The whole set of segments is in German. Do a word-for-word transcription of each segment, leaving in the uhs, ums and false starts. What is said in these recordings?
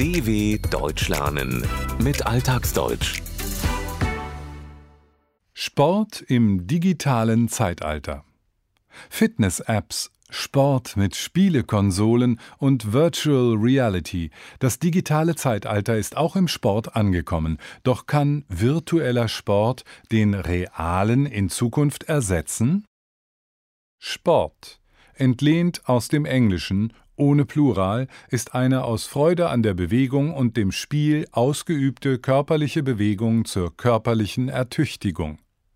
D W Deutsch lernen mit Alltagsdeutsch. Sport im digitalen Zeitalter. Fitness-Apps, Sport mit Spielekonsolen und Virtual Reality. Das digitale Zeitalter ist auch im Sport angekommen. Doch kann virtueller Sport den realen in Zukunft ersetzen? Sport, entlehnt aus dem Englischen, ohne Plural, ist eine aus Freude an der Bewegung und dem Spiel ausgeübte körperliche Bewegung zur körperlichen Ertüchtigung.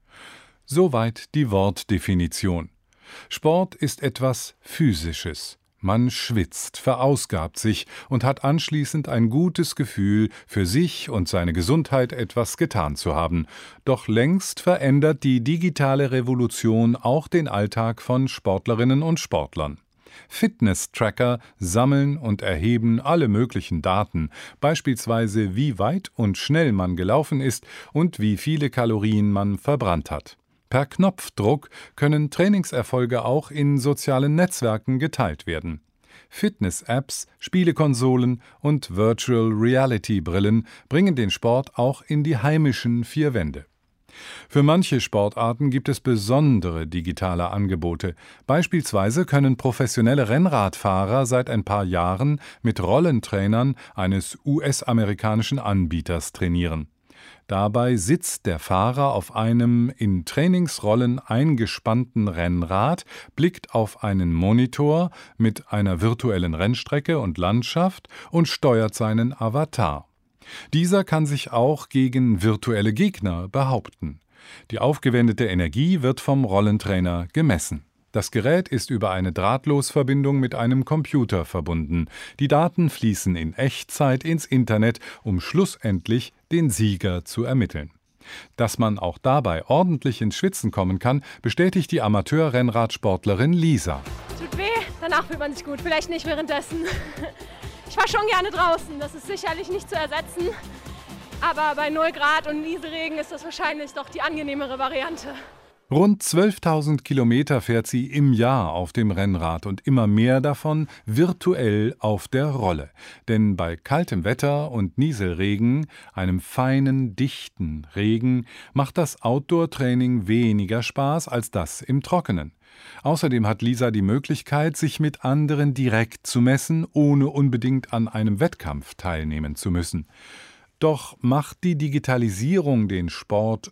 Soweit die Wortdefinition. Sport ist etwas Physisches. Man schwitzt, verausgabt sich und hat anschließend ein gutes Gefühl, für sich und seine Gesundheit etwas getan zu haben. Doch längst verändert die digitale Revolution auch den Alltag von Sportlerinnen und Sportlern. Fitness-Tracker sammeln und erheben alle möglichen Daten, beispielsweise wie weit und schnell man gelaufen ist und wie viele Kalorien man verbrannt hat. Per Knopfdruck können Trainingserfolge auch in sozialen Netzwerken geteilt werden. Fitness-Apps, Spielekonsolen und Virtual-Reality-Brillen bringen den Sport auch in die heimischen vier Wände. Für manche Sportarten gibt es besondere digitale Angebote. Beispielsweise können professionelle Rennradfahrer seit ein paar Jahren mit Rollentrainern eines U S-amerikanischen Anbieters trainieren. Dabei sitzt der Fahrer auf einem in Trainingsrollen eingespannten Rennrad, blickt auf einen Monitor mit einer virtuellen Rennstrecke und Landschaft und steuert seinen Avatar. Dieser kann sich auch gegen virtuelle Gegner behaupten. Die aufgewendete Energie wird vom Rollentrainer gemessen. Das Gerät ist über eine Drahtlosverbindung mit einem Computer verbunden. Die Daten fließen in Echtzeit ins Internet, um schlussendlich den Sieger zu ermitteln. Dass man auch dabei ordentlich ins Schwitzen kommen kann, bestätigt die Amateur-Rennradsportlerin Lisa. Tut weh, danach fühlt man sich gut, vielleicht nicht währenddessen. Ich war schon gerne draußen, das ist sicherlich nicht zu ersetzen. Aber bei null Grad und Nieselregen ist das wahrscheinlich doch die angenehmere Variante. Rund zwölftausend Kilometer fährt sie im Jahr auf dem Rennrad und immer mehr davon virtuell auf der Rolle. Denn bei kaltem Wetter und Nieselregen, einem feinen, dichten Regen, macht das Outdoor-Training weniger Spaß als das im Trockenen. Außerdem hat Lisa die Möglichkeit, sich mit anderen direkt zu messen, ohne unbedingt an einem Wettkampf teilnehmen zu müssen. Doch macht die Digitalisierung den Sport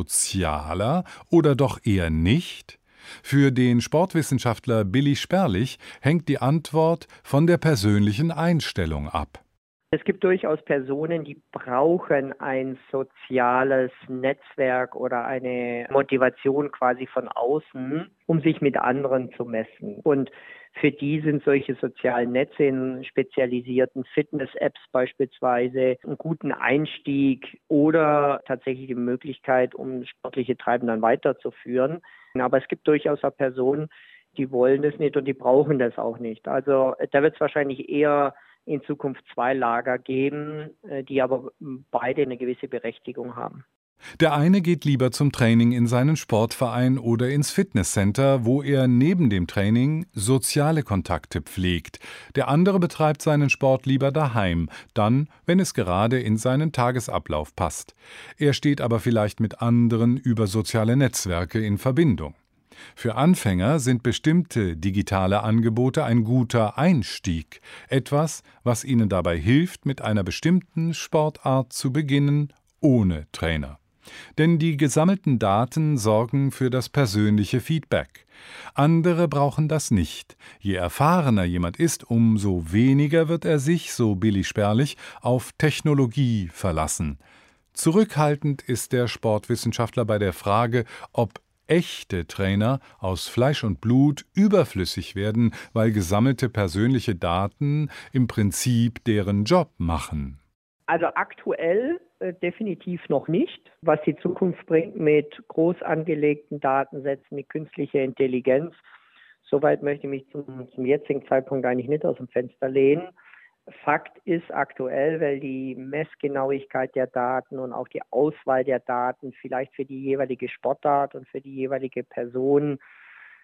sozialer oder doch eher nicht? Für den Sportwissenschaftler Billy Sperlich hängt die Antwort von der persönlichen Einstellung ab. Es gibt durchaus Personen, die brauchen ein soziales Netzwerk oder eine Motivation quasi von außen, um sich mit anderen zu messen. Und für die sind solche sozialen Netze in spezialisierten Fitness-Apps beispielsweise einen guten Einstieg oder tatsächlich die Möglichkeit, um sportliche Treiben dann weiterzuführen. Aber es gibt durchaus auch Personen, die wollen das nicht und die brauchen das auch nicht. Also da wird es wahrscheinlich eher in Zukunft zwei Lager geben, die aber beide eine gewisse Berechtigung haben. Der eine geht lieber zum Training in seinen Sportverein oder ins Fitnesscenter, wo er neben dem Training soziale Kontakte pflegt. Der andere betreibt seinen Sport lieber daheim, dann, wenn es gerade in seinen Tagesablauf passt. Er steht aber vielleicht mit anderen über soziale Netzwerke in Verbindung. Für Anfänger sind bestimmte digitale Angebote ein guter Einstieg, etwas, was ihnen dabei hilft, mit einer bestimmten Sportart zu beginnen, ohne Trainer. Denn die gesammelten Daten sorgen für das persönliche Feedback. Andere brauchen das nicht. Je erfahrener jemand ist, umso weniger wird er sich, so Billy Sperlich, auf Technologie verlassen. Zurückhaltend ist der Sportwissenschaftler bei der Frage, ob echte Trainer aus Fleisch und Blut überflüssig werden, weil gesammelte persönliche Daten im Prinzip deren Job machen. Also aktuell äh, definitiv noch nicht. Was die Zukunft bringt mit groß angelegten Datensätzen, mit künstlicher Intelligenz, soweit möchte ich mich zum, zum jetzigen Zeitpunkt eigentlich nicht aus dem Fenster lehnen. Fakt ist aktuell, weil die Messgenauigkeit der Daten und auch die Auswahl der Daten vielleicht für die jeweilige Sportart und für die jeweilige Person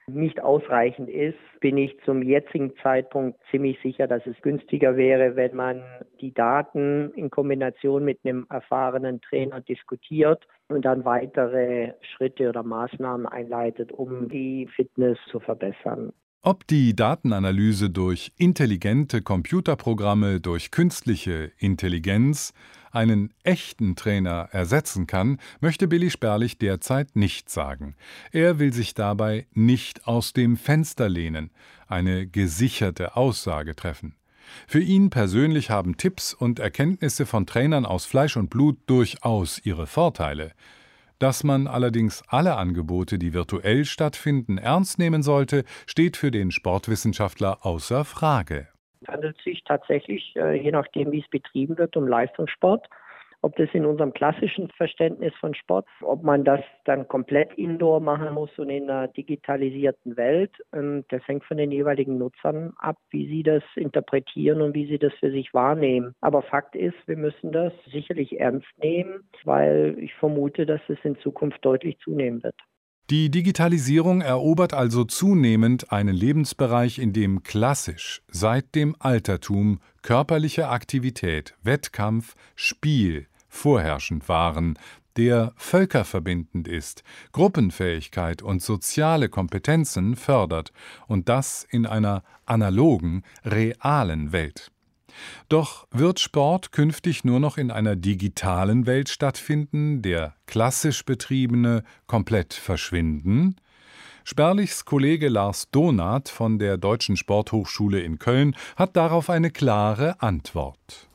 nicht ausreichend ist, bin ich zum jetzigen Zeitpunkt ziemlich sicher, dass es günstiger wäre, wenn man die Daten in Kombination mit einem erfahrenen Trainer diskutiert und dann weitere Schritte oder Maßnahmen einleitet, um die Fitness zu verbessern. Ob die Datenanalyse durch intelligente Computerprogramme, durch künstliche Intelligenz einen echten Trainer ersetzen kann, möchte Billy Sperlich derzeit nicht sagen. Er will sich dabei nicht aus dem Fenster lehnen, eine gesicherte Aussage treffen. Für ihn persönlich haben Tipps und Erkenntnisse von Trainern aus Fleisch und Blut durchaus ihre Vorteile. Dass man allerdings alle Angebote, die virtuell stattfinden, ernst nehmen sollte, steht für den Sportwissenschaftler außer Frage. Es handelt sich tatsächlich, je nachdem wie es betrieben wird, um Leistungssport. Ob das in unserem klassischen Verständnis von Sport, ob man das dann komplett indoor machen muss und in einer digitalisierten Welt, das hängt von den jeweiligen Nutzern ab, wie sie das interpretieren und wie sie das für sich wahrnehmen. Aber Fakt ist, wir müssen das sicherlich ernst nehmen, weil ich vermute, dass es in Zukunft deutlich zunehmen wird. Die Digitalisierung erobert also zunehmend einen Lebensbereich, in dem klassisch seit dem Altertum körperliche Aktivität, Wettkampf, Spiel vorherrschend waren, der völkerverbindend ist, Gruppenfähigkeit und soziale Kompetenzen fördert, und das in einer analogen, realen Welt. Doch wird Sport künftig nur noch in einer digitalen Welt stattfinden, der klassisch betriebene komplett verschwinden? Sperlichs Kollege Lars Donath von der Deutschen Sporthochschule in Köln hat darauf eine klare Antwort.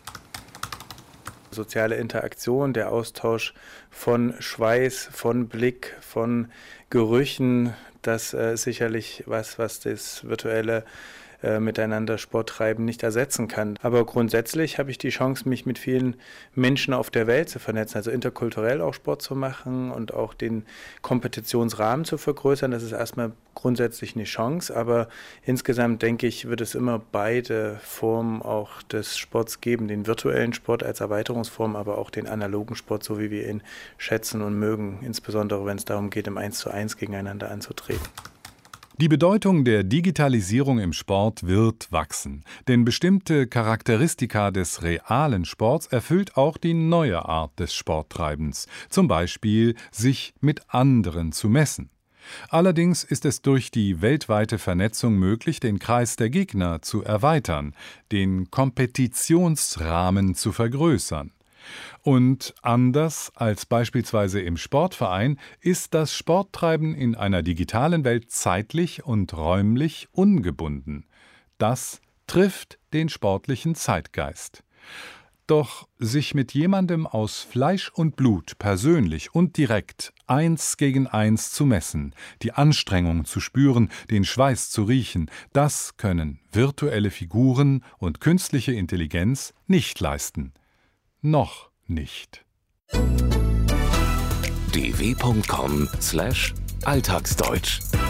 Soziale Interaktion, der Austausch von Schweiß, von Blick, von Gerüchen, das ist äh, sicherlich was, was das virtuelle äh, Miteinander Sport treiben nicht ersetzen kann. Aber grundsätzlich habe ich die Chance, mich mit vielen Menschen auf der Welt zu vernetzen, also interkulturell auch Sport zu machen und auch den Kompetitionsrahmen zu vergrößern. Das ist erstmal grundsätzlich eine Chance, aber insgesamt denke ich, wird es immer beide Formen auch des Sports geben, den virtuellen Sport als Erweiterungsform, aber auch den analogen Sport, so wie wir ihn schätzen und mögen, insbesondere wenn es darum geht, im Eins zu eins gegeneinander anzutreten. Die Bedeutung der Digitalisierung im Sport wird wachsen, denn bestimmte Charakteristika des realen Sports erfüllt auch die neue Art des Sporttreibens, zum Beispiel sich mit anderen zu messen. Allerdings ist es durch die weltweite Vernetzung möglich, den Kreis der Gegner zu erweitern, den Kompetitionsrahmen zu vergrößern. Und anders als beispielsweise im Sportverein ist das Sporttreiben in einer digitalen Welt zeitlich und räumlich ungebunden. Das trifft den sportlichen Zeitgeist. Doch sich mit jemandem aus Fleisch und Blut persönlich und direkt eins gegen eins zu messen, die Anstrengung zu spüren, den Schweiß zu riechen, das können virtuelle Figuren und künstliche Intelligenz nicht leisten. Noch nicht. d w punkt com slash alltagsdeutsch